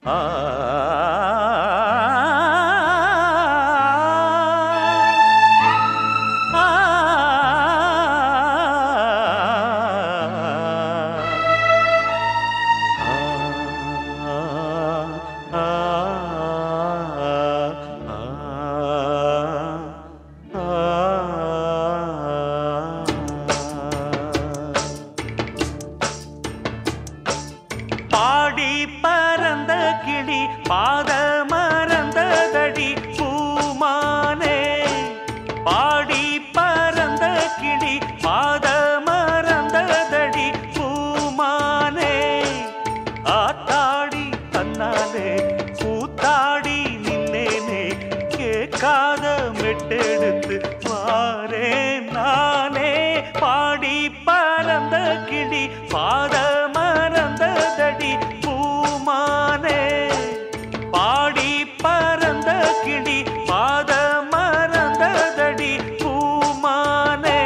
ஆ பாடி பறந்த கிளி பாத மறந்ததடி பூமானே பாடி பறந்த கிளி பாத மறந்ததடி பூமானே ஆத்தாடி தன்னாலே கூத்தாடி நின்னேனே கேட்காத மெட்டெடுத்து வாரே நானே பாடி பறந்த கிளி பாத மறந்ததடி பூமானே பாடி பறந்த கிளி பாத மறந்ததடி பூமானே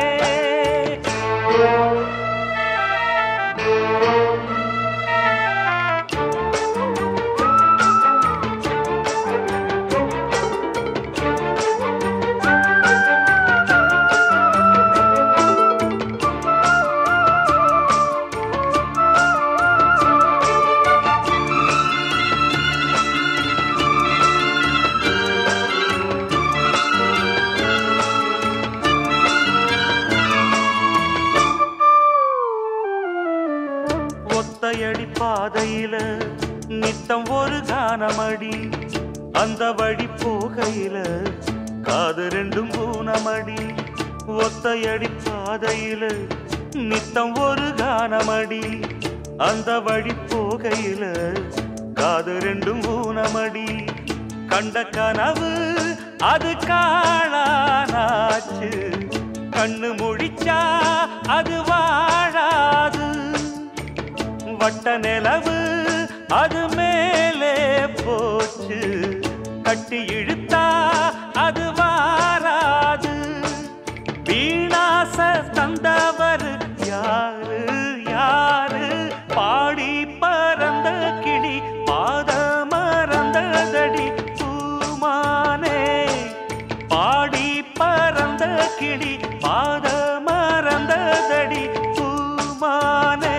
ஒத்தையடி பாதையில நித்தம் ஒரு கானமடி அந்த வழி போகையில காது ரெண்டும் ஊனமடி ஒத்தையடி பாதையில நித்தம் ஒரு கானமடி அந்த வழி போகையில காது ரெண்டும் ஊனமடி கண்ட கனவு அது காணானாச்சு கண்ணு முழிச்சா அது வாழாது வட்ட நிலவு அது மேலே போச்சு கட்டி இழுத்தா அது வாராது வீணாச தந்தவர் யாரு யாரு பாடி பறந்த கிளி பாத மறந்ததடி பூமானே பாடி பறந்த கிளி பாத மறந்ததடி பூமானே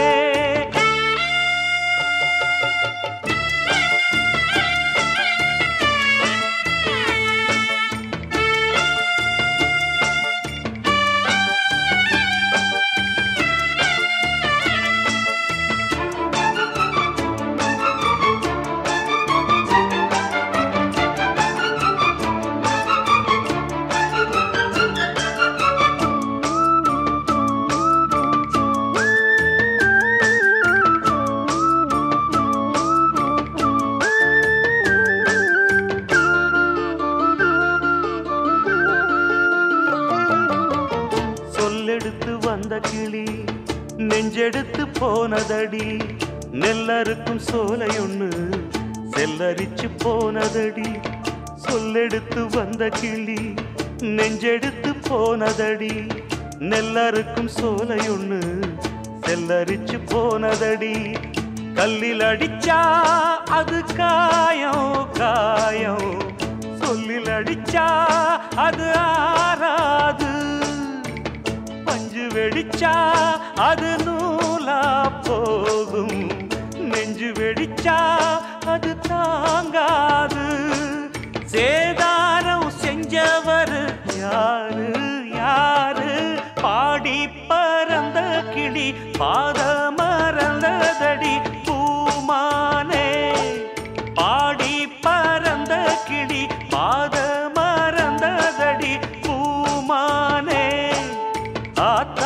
சொல்லெடுத்து வந்த கிளி நெஞ்செடுத்து போனதடி நெல்லறுக்கும் சோலையொன்னு செல்லரிச்சு போனதடி சொல்லெடுத்து வந்த கிளி நெஞ்செடுத்து போனதடி நெல்லறுக்கும் சோலையொன்னு செல்லரிச்சு போனதடி கல்லில் அடிச்சா அது காயம் காயம் சொல்லில் அடிச்சா அது ஆறாது பஞ்சு வெடிச்சா அது நூலா போகும் நெஞ்சு வெடிச்சா அது தாங்காது சேதாரம் செஞ்சவர் யாரு யாரு பாடி பறந்த கிளி பாத மறந்ததடி பூமானே பாடி பறந்த கிளி பாத மறந்ததடி பூமானே ஆத்த